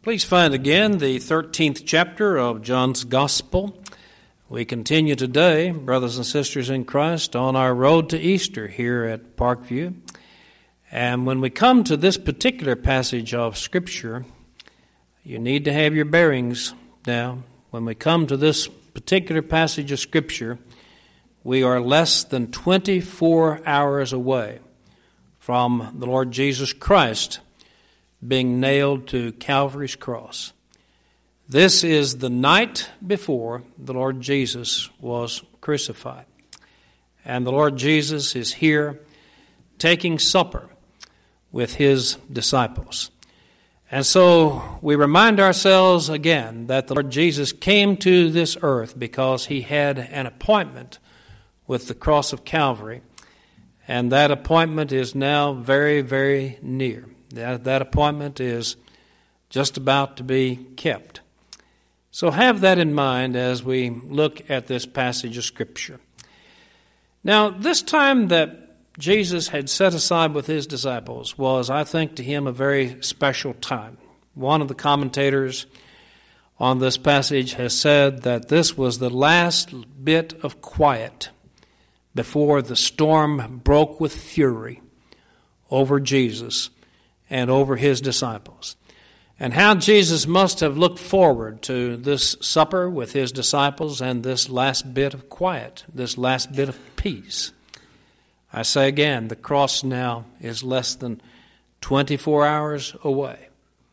Please find again the 13th chapter of John's Gospel. We continue today, brothers and sisters in Christ, on our road to Easter here at Parkview. And when we come to this particular passage of Scripture, you need to have your bearings now. When we come to this particular passage of Scripture, we are less than 24 hours away from the Lord Jesus Christ being nailed to Calvary's cross. This is the night before the Lord Jesus was crucified. And the Lord Jesus is here taking supper with his disciples. And so we remind ourselves again that the Lord Jesus came to this earth because he had an appointment with the cross of Calvary. And that appointment is now very, very near. That appointment is just about to be kept. So have that in mind as we look at this passage of Scripture. Now, this time that Jesus had set aside with his disciples was, I think, to him a very special time. One of the commentators on this passage has said that this was the last bit of quiet before the storm broke with fury over Jesus and over his disciples. And how Jesus must have looked forward to this supper with his disciples and this last bit of quiet, this last bit of peace. I say again, the cross now is less than 24 hours away.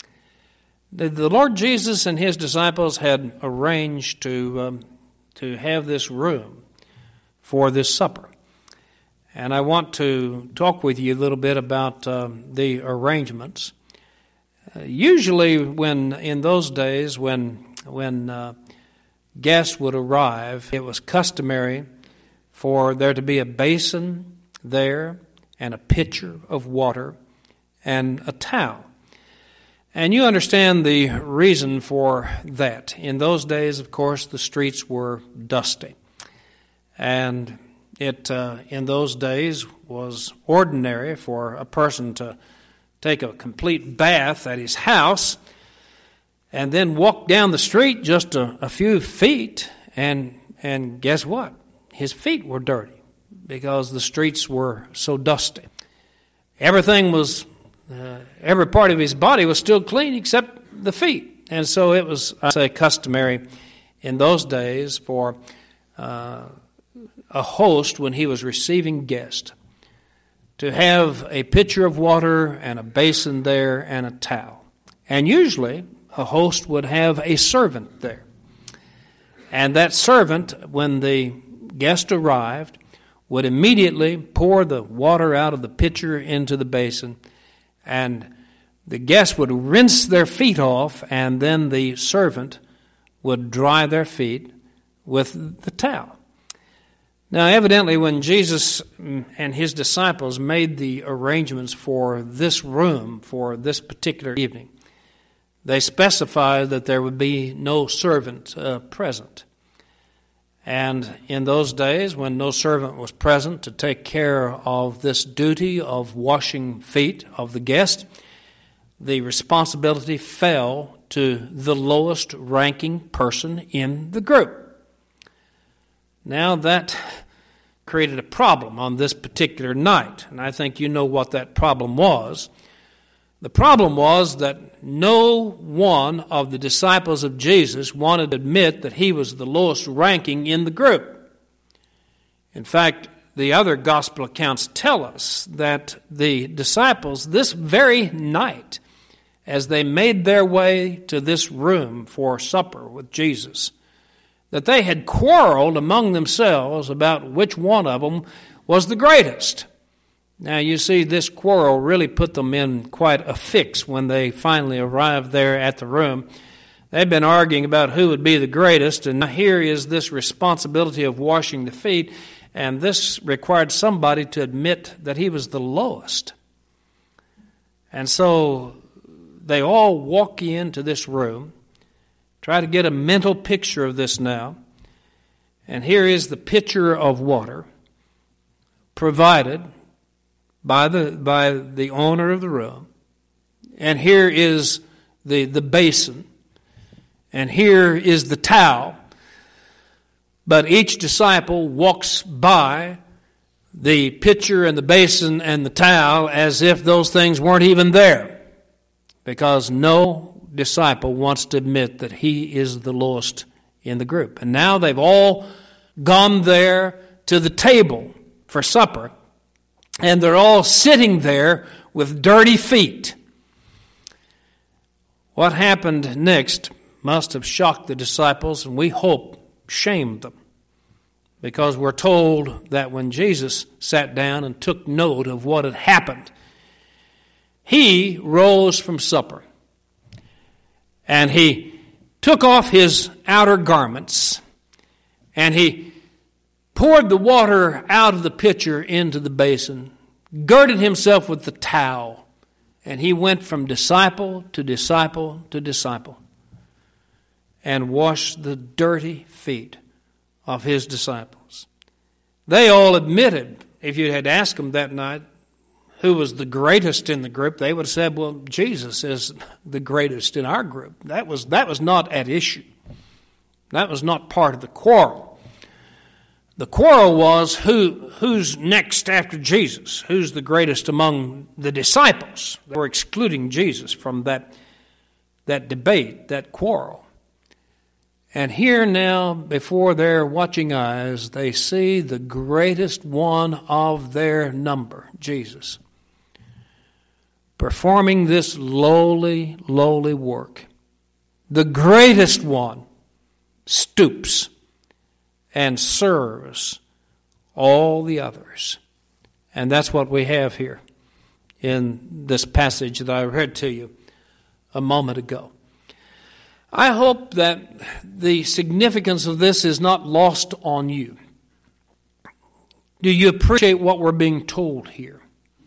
The Lord Jesus and his disciples had arranged to have this room for this supper. And I want to talk with you a little bit about the arrangements. Usually in those days when guests would arrive, it was customary for there to be a basin there and a pitcher of water and a towel. And you understand the reason for that. In those days, of course, the streets were dusty. And it, in those days, was ordinary for a person to take a complete bath at his house and then walk down the street just a few feet, and guess what? His feet were dirty because the streets were so dusty. Everything was, every part of his body was still clean except the feet. And so it was, I say, customary in those days for a host, when he was receiving guests, to have a pitcher of water and a basin there and a towel. And usually a host would have a servant there. And that servant, when the guest arrived, would immediately pour the water out of the pitcher into the basin, and the guest would rinse their feet off, and then the servant would dry their feet with the towel. Now, evidently, when Jesus and his disciples made the arrangements for this room, for this particular evening, they specified that there would be no servant present. And in those days, when no servant was present to take care of this duty of washing feet of the guest, the responsibility fell to the lowest ranking person in the group. Now that created a problem on this particular night, and I think you know what that problem was. The problem was that no one of the disciples of Jesus wanted to admit that he was the lowest ranking in the group. In fact, the other gospel accounts tell us that the disciples, this very night, as they made their way to this room for supper with Jesus, that they had quarreled among themselves about which one of them was the greatest. Now, you see, this quarrel really put them in quite a fix when they finally arrived there at the room. They'd been arguing about who would be the greatest, and here is this responsibility of washing the feet, and this required somebody to admit that he was the lowest. And so they all walk into this room. Try to get a mental picture of this now. And here is the pitcher of water provided by the owner of the room. And here is the basin, and here is the towel. But each disciple walks by the pitcher and the basin and the towel as if those things weren't even there, because no disciple wants to admit that he is the lowest in the group. And now they've all gone there to the table for supper, and they're all sitting there with dirty feet. What happened next must have shocked the disciples, and we hope shamed them, because we're told that when Jesus sat down and took note of what had happened, he rose from supper, and he took off his outer garments, and he poured the water out of the pitcher into the basin, girded himself with the towel, and he went from disciple to disciple to disciple and washed the dirty feet of his disciples. They all admitted, if you had asked them that night who was the greatest in the group, they would have said, well, Jesus is the greatest in our group. That was not at issue. That was not part of the quarrel. The quarrel was who's next after Jesus, who's the greatest among the disciples. They were excluding Jesus from that debate, that quarrel. And here now, before their watching eyes, they see the greatest one of their number, Jesus, performing this lowly, lowly work. The greatest one stoops and serves all the others. And that's what we have here in this passage that I read to you a moment ago. I hope that the significance of this is not lost on you. Do you appreciate what we're being told here?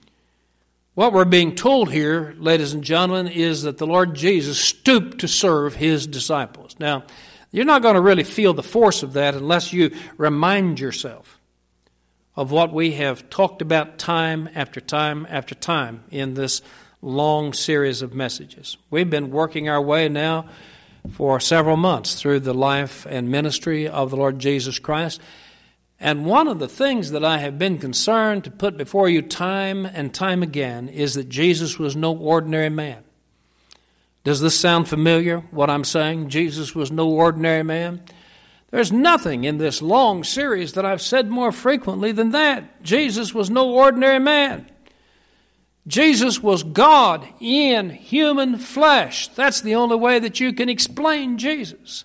What we're being told here, ladies and gentlemen, is that the Lord Jesus stooped to serve his disciples. Now, you're not going to really feel the force of that unless you remind yourself of what we have talked about time after time after time in this long series of messages. We've been working our way now for several months through the life and ministry of the Lord Jesus Christ. And one of the things that I have been concerned to put before you time and time again is that Jesus was no ordinary man. Does this sound familiar, what I'm saying? Jesus was no ordinary man. There's nothing in this long series that I've said more frequently than that. Jesus was no ordinary man. Jesus was God in human flesh. That's the only way that you can explain Jesus.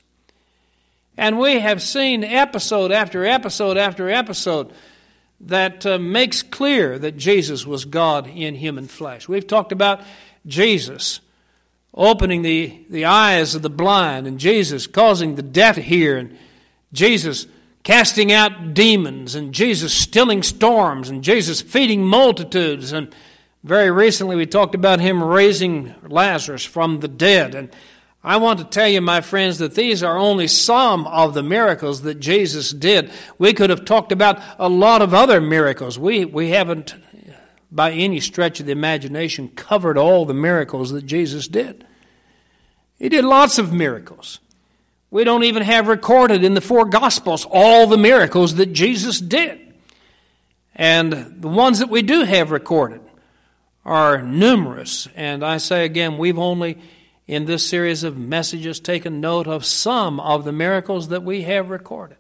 And we have seen episode after episode after episode that makes clear that Jesus was God in human flesh. We've talked about Jesus opening the eyes of the blind, and Jesus causing the deaf to hear, and Jesus casting out demons, and Jesus stilling storms, and Jesus feeding multitudes, and very recently we talked about him raising Lazarus from the dead. And I want to tell you, my friends, that these are only some of the miracles that Jesus did. We could have talked about a lot of other miracles. We haven't, by any stretch of the imagination, covered all the miracles that Jesus did. He did lots of miracles. We don't even have recorded in the four Gospels all the miracles that Jesus did. And the ones that we do have recorded are numerous. And I say again, we've only, in this series of messages, taken note of some of the miracles that we have recorded.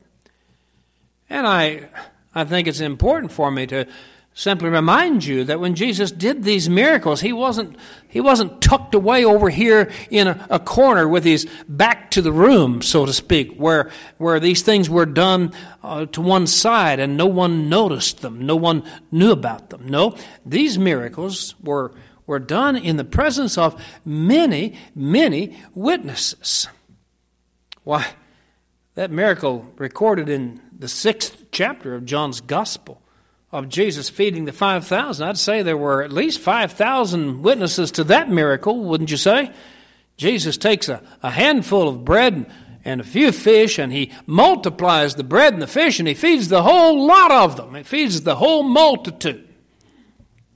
And I think it's important for me to simply remind you that when Jesus did these miracles, he wasn't tucked away over here in a corner with his back to the room, so to speak, where these things were done to one side and no one noticed them, no one knew about them. No, these miracles were done in the presence of many, many witnesses. Why, that miracle recorded in the 6th chapter of John's Gospel of Jesus feeding the 5,000, I'd say there were at least 5,000 witnesses to that miracle, wouldn't you say? Jesus takes a handful of bread and a few fish, and he multiplies the bread and the fish, and he feeds the whole lot of them. He feeds the whole multitude.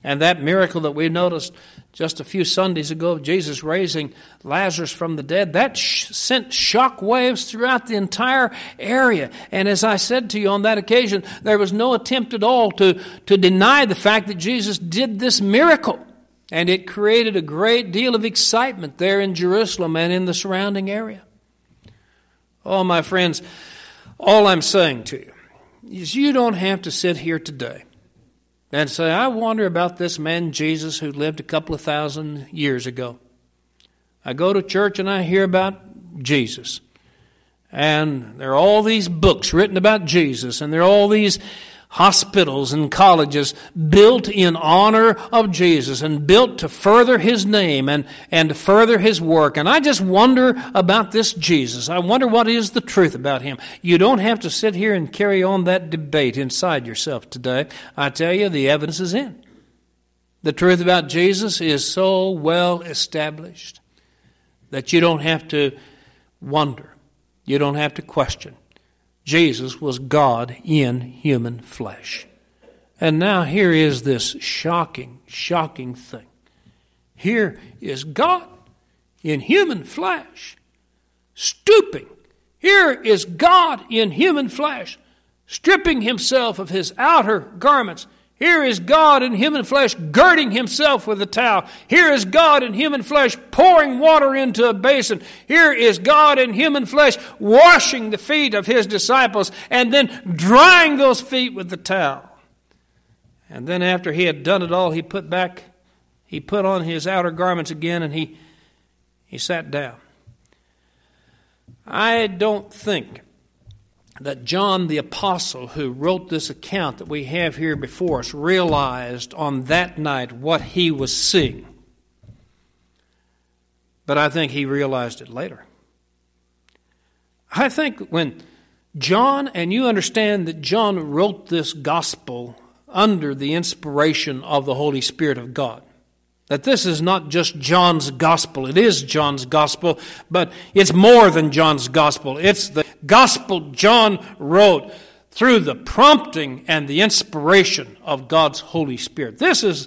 And that miracle that we noticed just a few Sundays ago of Jesus raising Lazarus from the dead, that sent shock waves throughout the entire area. And as I said to you on that occasion, there was no attempt at all to deny the fact that Jesus did this miracle. And it created a great deal of excitement there in Jerusalem and in the surrounding area. Oh, my friends, all I'm saying to you is you don't have to sit here today and say, I wonder about this man Jesus who lived a couple of thousand years ago. I go to church and I hear about Jesus. And there are all these books written about Jesus, and there are all these hospitals and colleges built in honor of Jesus and built to further His name and to further His work. And I just wonder about this Jesus. I wonder what is the truth about Him. You don't have to sit here and carry on that debate inside yourself today. I tell you, the evidence is in. The truth about Jesus is so well established that you don't have to wonder. You don't have to question. Jesus was God in human flesh. And now here is this shocking thing. Here is God in human flesh, stooping. Here is God in human flesh, stripping Himself of His outer garments. Here is God in human flesh girding Himself with a towel. Here is God in human flesh pouring water into a basin. Here is God in human flesh washing the feet of His disciples and then drying those feet with the towel. And then after He had done it all, He put on His outer garments again and He sat down. I don't think that John the Apostle, who wrote this account that we have here before us, realized on that night what he was seeing. But I think he realized it later. I think when John, and you understand that John wrote this gospel under the inspiration of the Holy Spirit of God. That this is not just John's gospel. It is John's gospel, but it's more than John's gospel. It's the gospel John wrote through the prompting and the inspiration of God's Holy Spirit. This is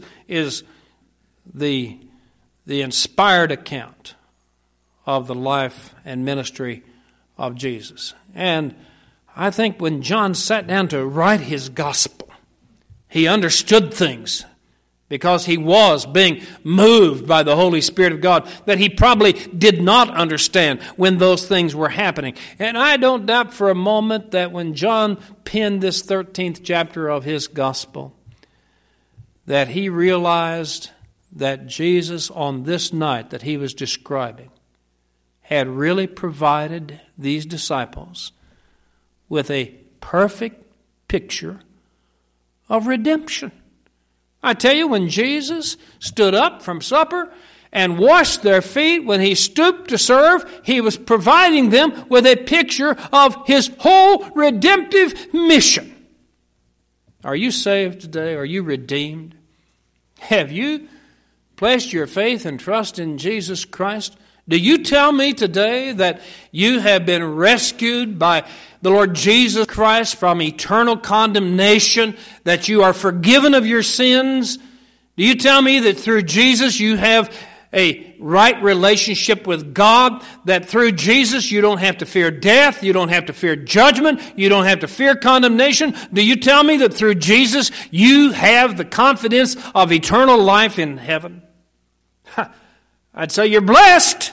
the inspired account of the life and ministry of Jesus. And I think when John sat down to write his gospel, he understood things because he was being moved by the Holy Spirit of God that he probably did not understand when those things were happening. And I don't doubt for a moment that when John penned this 13th chapter of his gospel, that he realized that Jesus on this night that he was describing had really provided these disciples with a perfect picture of redemption. I tell you, when Jesus stood up from supper and washed their feet, when he stooped to serve, he was providing them with a picture of his whole redemptive mission. Are you saved today? Are you redeemed? Have you placed your faith and trust in Jesus Christ? Do you tell me today that you have been rescued by the Lord Jesus Christ from eternal condemnation, that you are forgiven of your sins? Do you tell me that through Jesus you have a right relationship with God, that through Jesus you don't have to fear death, you don't have to fear judgment, you don't have to fear condemnation? Do you tell me that through Jesus you have the confidence of eternal life in heaven? I'd say you're blessed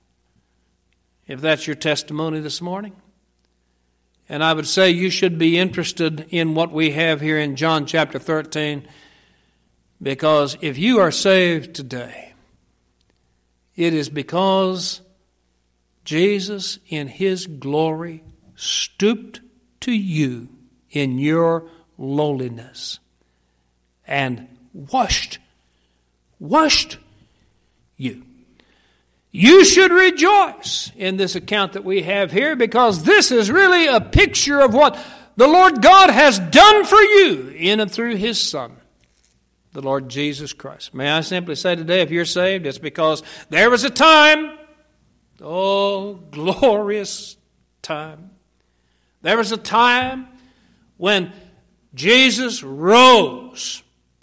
if that's your testimony this morning. And I would say you should be interested in what we have here in John chapter 13, because if you are saved today, it is because Jesus in His glory stooped to you in your lowliness and washed you. You should rejoice in this account that we have here, because this is really a picture of what the Lord God has done for you in and through His Son, the Lord Jesus Christ. May I simply say today, if you're saved, it's because there was a time, oh, glorious time. There was a time when Jesus rose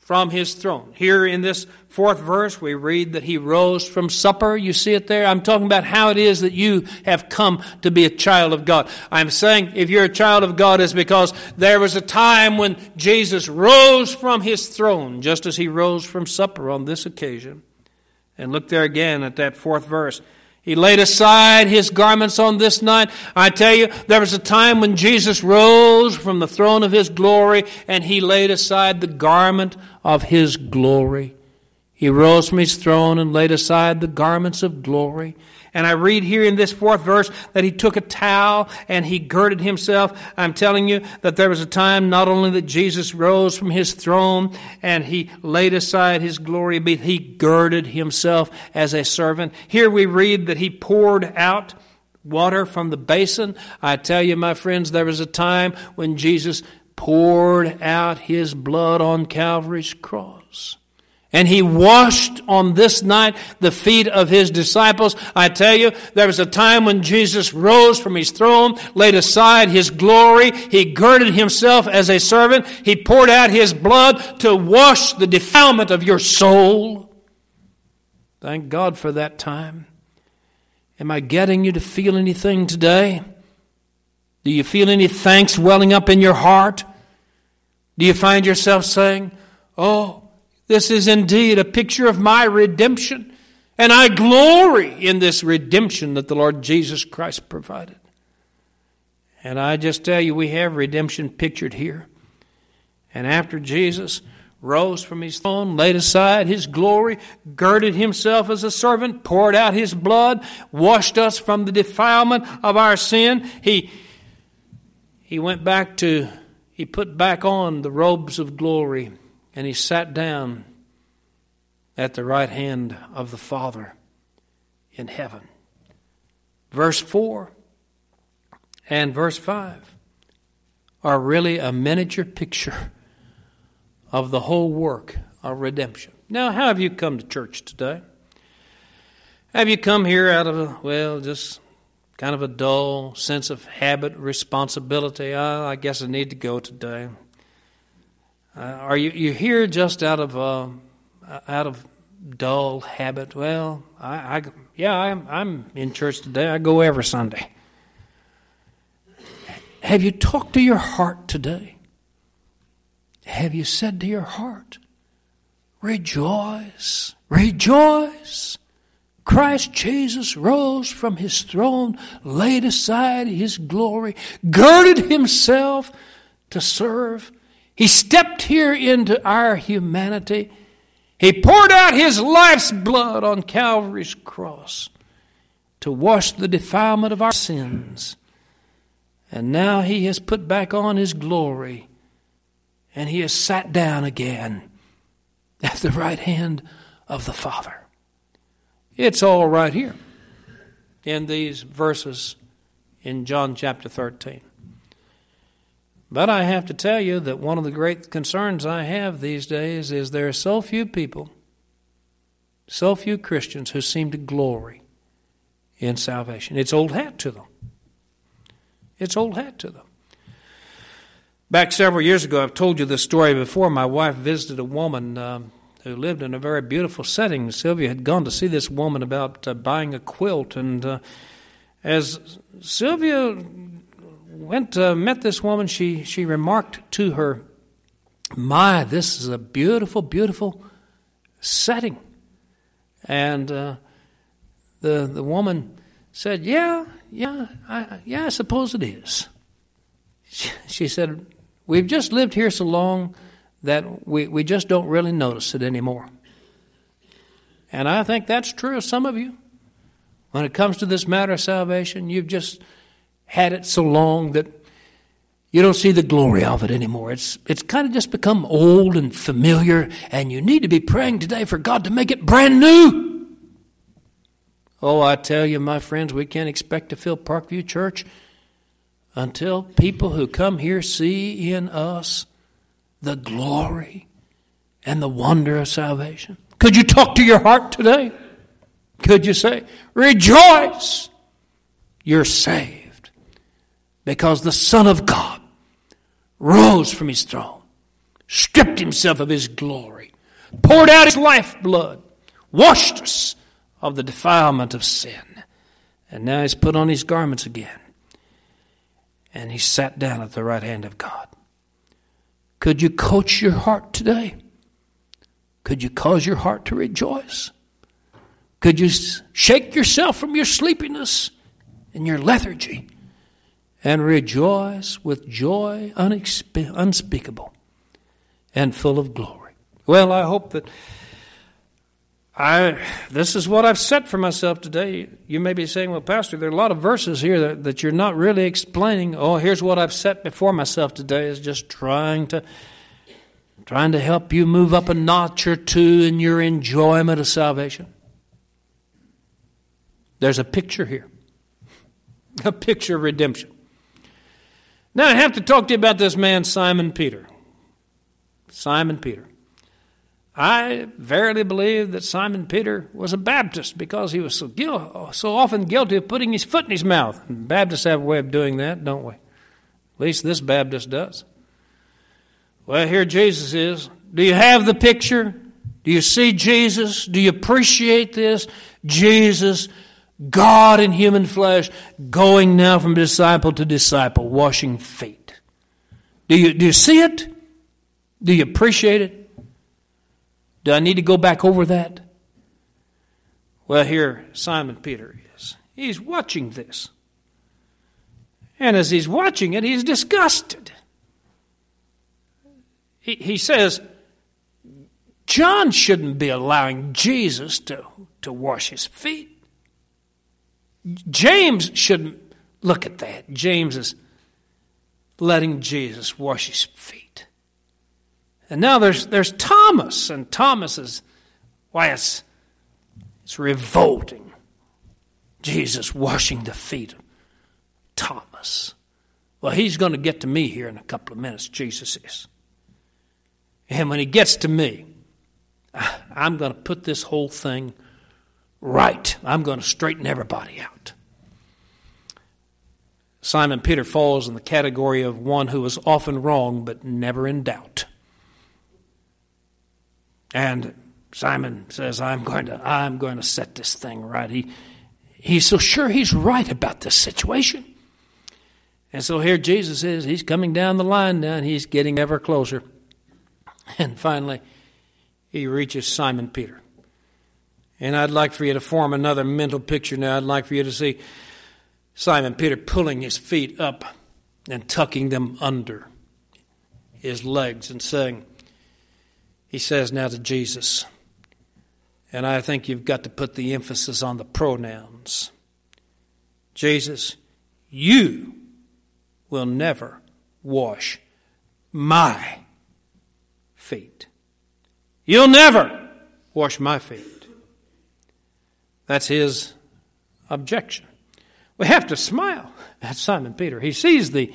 from his throne. Here in this fourth verse, we read that he rose from supper. You see it there? I'm talking about how it is that you have come to be a child of God. I'm saying if you're a child of God, it's because there was a time when Jesus rose from his throne, just as he rose from supper on this occasion. And look there again at that fourth verse. He laid aside his garments on this night. I tell you, there was a time when Jesus rose from the throne of his glory and he laid aside the garment of his glory. He rose from his throne and laid aside the garments of glory. And I read here in this fourth verse that he took a towel and he girded himself. I'm telling you that there was a time not only that Jesus rose from his throne and he laid aside his glory, but he girded himself as a servant. Here we read that he poured out water from the basin. I tell you, my friends, there was a time when Jesus poured out his blood on Calvary's cross. And he washed on this night the feet of his disciples. I tell you, there was a time when Jesus rose from his throne, laid aside his glory. He girded himself as a servant. He poured out his blood to wash the defilement of your soul. Thank God for that time. Am I getting you to feel anything today? Do you feel any thanks welling up in your heart? Do you find yourself saying, "Oh, this is indeed a picture of my redemption, and I glory in this redemption that the Lord Jesus Christ provided"? And I just tell you, we have redemption pictured here. And after Jesus rose from his throne, laid aside his glory, girded himself as a servant, poured out his blood, washed us from the defilement of our sin, he put back on the robes of glory, and he sat down at the right hand of the Father in heaven. Verse 4 and verse 5 are really a miniature picture of the whole work of redemption. Now, how have you come to church today? Have you come here out of just kind of a dull sense of habit, responsibility? I guess I need to go today. Are you here just out of dull habit? Well, I'm in church today. I go every Sunday. Have you talked to your heart today? Have you said to your heart, "Rejoice, rejoice. Christ Jesus rose from his throne, laid aside his glory, girded himself to serve. He stepped here into our humanity. He poured out his life's blood on Calvary's cross to wash the defilement of our sins. And now he has put back on his glory, and he has sat down again at the right hand of the Father." It's all right here in these verses in John chapter 13. But I have to tell you that one of the great concerns I have these days is there are so few people, so few Christians who seem to glory in salvation. It's old hat to them. It's old hat to them. Back several years ago, I've told you this story before. My wife visited a woman who lived in a very beautiful setting. Sylvia had gone to see this woman about buying a quilt. And as Sylvia met this woman, she remarked to her, "My, this is a beautiful, beautiful setting." And the woman said, "Yeah, I suppose it is." She said, "We've just lived here so long that we just don't really notice it anymore." And I think that's true of some of you. When it comes to this matter of salvation, you've just had it so long that you don't see the glory of it anymore. It's kind of just become old and familiar, and you need to be praying today for God to make it brand new. Oh, I tell you, my friends, we can't expect to fill Parkview Church until people who come here see in us the glory and the wonder of salvation. Could you talk to your heart today? Could you say, "Rejoice, you're saved, because the Son of God rose from his throne, stripped himself of his glory, poured out his lifeblood, washed us of the defilement of sin. And now he's put on his garments again. And he sat down at the right hand of God. Could you coach your heart today? Could you cause your heart to rejoice? Could you shake yourself from your sleepiness and your lethargy and rejoice with joy unspeakable and full of glory? Well, I hope that this is what I've set for myself today. You may be saying, well, Pastor, there are a lot of verses here that you're not really explaining. Oh, here's what I've set before myself today, is just trying to help you move up a notch or two in your enjoyment of salvation. There's a picture here, a picture of redemption. Now I have to talk to you about this man, Simon Peter. Simon Peter. I verily believe that Simon Peter was a Baptist because he was so often guilty of putting his foot in his mouth. And Baptists have a way of doing that, don't we? At least this Baptist does. Well, here Jesus is. Do you have the picture? Do you see Jesus? Do you appreciate this? Jesus, God in human flesh, going now from disciple to disciple, washing feet. Do you see it? Do you appreciate it? Do I need to go back over that? Well, here Simon Peter is. He's watching this. And as he's watching it, he's disgusted. He says, John shouldn't be allowing Jesus to wash his feet. James shouldn't. Look at that. James is letting Jesus wash his feet. And now there's Thomas, and Thomas is, why it's revolting. Jesus washing the feet of Thomas. Well, he's going to get to me here in a couple of minutes, Jesus is. And when he gets to me, I'm going to put this whole thing right. I'm going to straighten everybody out. Simon Peter falls in the category of one who was often wrong but never in doubt. And Simon says, I'm going to set this thing right. He's so sure he's right about this situation. And so here Jesus is. He's coming down the line now, and he's getting ever closer. And finally, he reaches Simon Peter. And I'd like for you to form another mental picture now. I'd like for you to see Simon Peter pulling his feet up and tucking them under his legs and saying, he says now to Jesus, and I think you've got to put the emphasis on the pronouns. Jesus, you will never wash my feet. You'll never wash my feet. That's his objection. We have to smile at Simon Peter. He sees the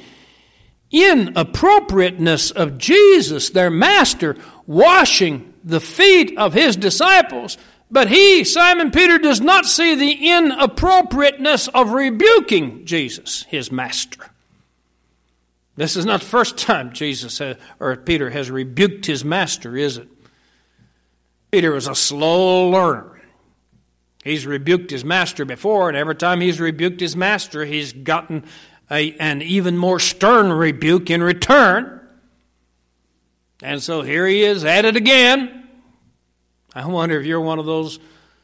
inappropriateness of Jesus, their master, washing the feet of his disciples. But he, Simon Peter, does not see the inappropriateness of rebuking Jesus, his master. This is not the first time Peter has rebuked his master, is it? Peter was a slow learner. He's rebuked his master before, and every time he's rebuked his master, he's gotten an even more stern rebuke in return. And so here he is at it again. I wonder if you're one of those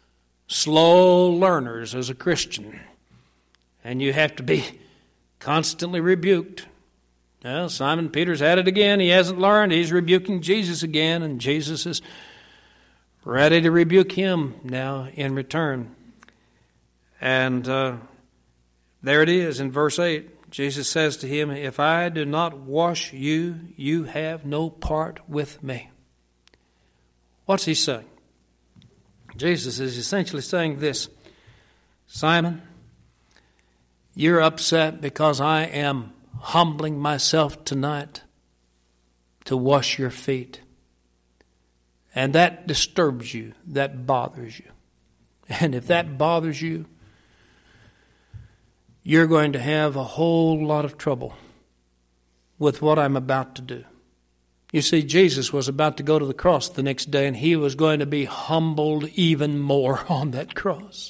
slow learners as a Christian, and you have to be constantly rebuked. Well, Simon Peter's at it again. He hasn't learned. He's rebuking Jesus again, and Jesus is ready to rebuke him now in return. And there it is in verse 8. Jesus says to him, if I do not wash you, you have no part with me. What's he saying? Jesus is essentially saying this, Simon, you're upset because I am humbling myself tonight to wash your feet. And that disturbs you, that bothers you. And if that bothers you, you're going to have a whole lot of trouble with what I'm about to do. You see, Jesus was about to go to the cross the next day, and he was going to be humbled even more on that cross.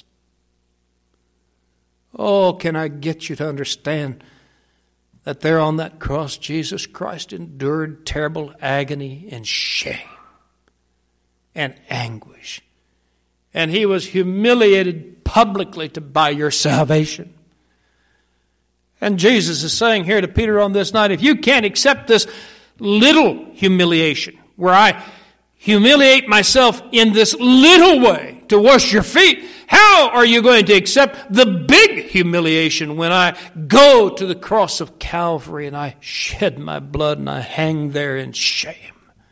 Oh, can I get you to understand that there on that cross, Jesus Christ endured terrible agony and shame and anguish. And he was humiliated publicly to buy your salvation. And Jesus is saying here to Peter on this night, if you can't accept this little humiliation, where I humiliate myself in this little way to wash your feet, how are you going to accept the big humiliation when I go to the cross of Calvary and I shed my blood and I hang there in shame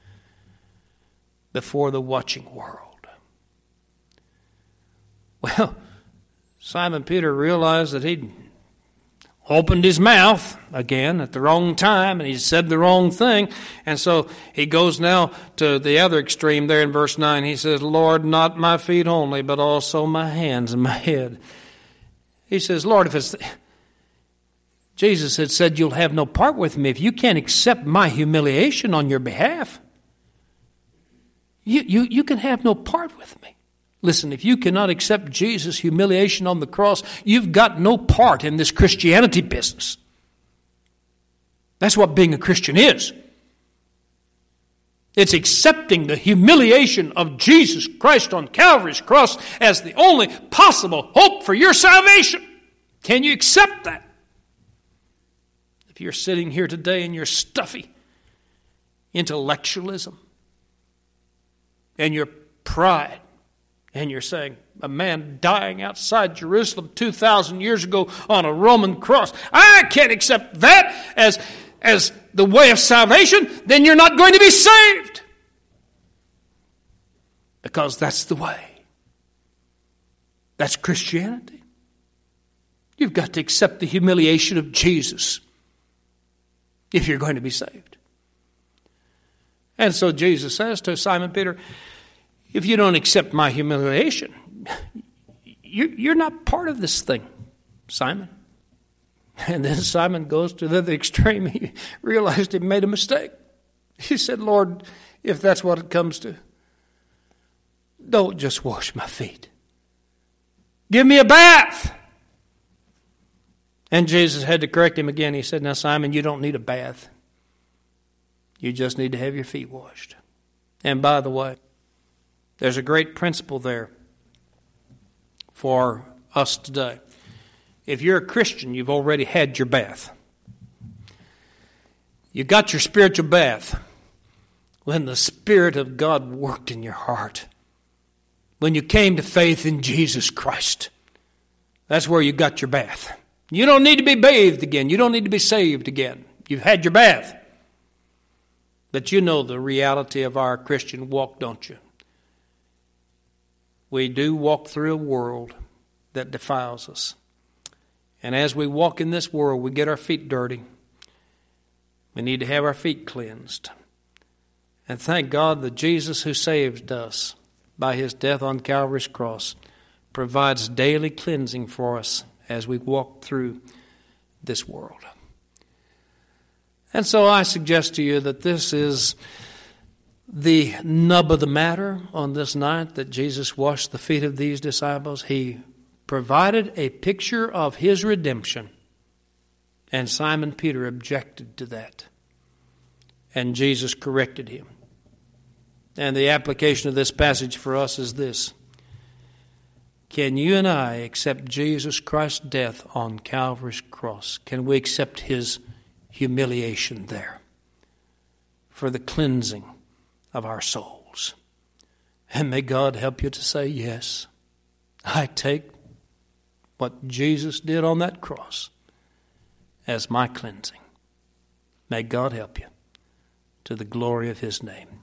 before the watching world? Well, Simon Peter realized that he'd opened his mouth again at the wrong time, and he said the wrong thing. And so he goes now to the other extreme there in verse 9. He says, Lord, not my feet only, but also my hands and my head. He says, Lord, if it's... Jesus had said, you'll have no part with me if you can't accept my humiliation on your behalf. You can have no part with me. Listen, if you cannot accept Jesus' humiliation on the cross, you've got no part in this Christianity business. That's what being a Christian is. It's accepting the humiliation of Jesus Christ on Calvary's cross as the only possible hope for your salvation. Can you accept that? If you're sitting here today in your stuffy intellectualism and your pride, and you're saying, a man dying outside Jerusalem 2,000 years ago on a Roman cross, I can't accept that as the way of salvation, then you're not going to be saved. Because that's the way. That's Christianity. You've got to accept the humiliation of Jesus if you're going to be saved. And so Jesus says to Simon Peter, if you don't accept my humiliation, you're not part of this thing, Simon. And then Simon goes to the other extreme. He realized he made a mistake. He said, Lord, if that's what it comes to, don't just wash my feet. Give me a bath. And Jesus had to correct him again. He said, now, Simon, you don't need a bath. You just need to have your feet washed. And by the way, there's a great principle there for us today. If you're a Christian, you've already had your bath. You got your spiritual bath when the Spirit of God worked in your heart. When you came to faith in Jesus Christ. That's where you got your bath. You don't need to be bathed again. You don't need to be saved again. You've had your bath. But you know the reality of our Christian walk, don't you? We do walk through a world that defiles us. And as we walk in this world, we get our feet dirty. We need to have our feet cleansed. And thank God that Jesus, who saved us by his death on Calvary's cross, provides daily cleansing for us as we walk through this world. And so I suggest to you that this is the nub of the matter on this night, that Jesus washed the feet of these disciples. He provided a picture of his redemption, and Simon Peter objected to that, and Jesus corrected him. And the application of this passage for us is this: can you and I accept Jesus Christ's death on Calvary's cross? Can we accept his humiliation there for the cleansing of our souls? And may God help you to say, yes, I take what Jesus did on that cross as my cleansing. May God help you to the glory of his name.